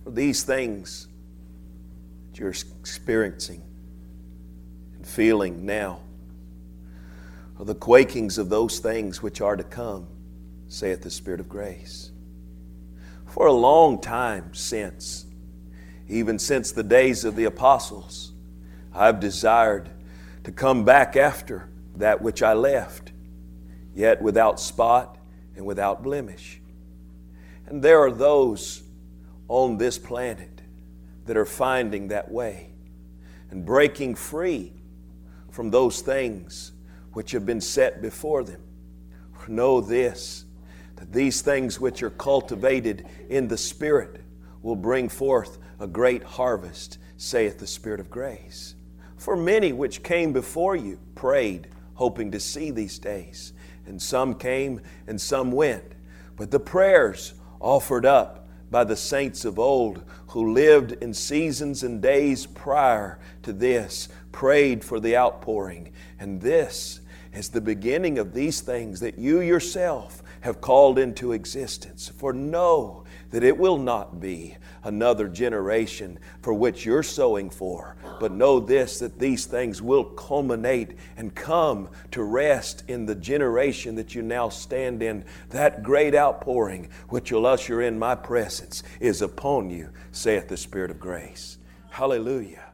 For these things that you're experiencing and feeling now are the quakings of those things which are to come, saith the Spirit of grace. For a long time since, even since the days of the apostles, I've desired to come back after that which I left, yet without spot and without blemish. And there are those on this planet that are finding that way and breaking free from those things which have been set before them. Know this, that these things which are cultivated in the Spirit will bring forth a great harvest, saith the Spirit of grace. For many which came before you prayed, hoping to see these days. And some came and some went. But the prayers offered up by the saints of old, who lived in seasons and days prior to this, prayed for the outpouring. And this is the beginning of these things that you yourself have called into existence. For know that it will not be another generation for which you're sowing for, but know this, that these things will culminate and come to rest in the generation that you now stand in. That great outpouring which will usher in my presence is upon you, saith the Spirit of grace. Hallelujah.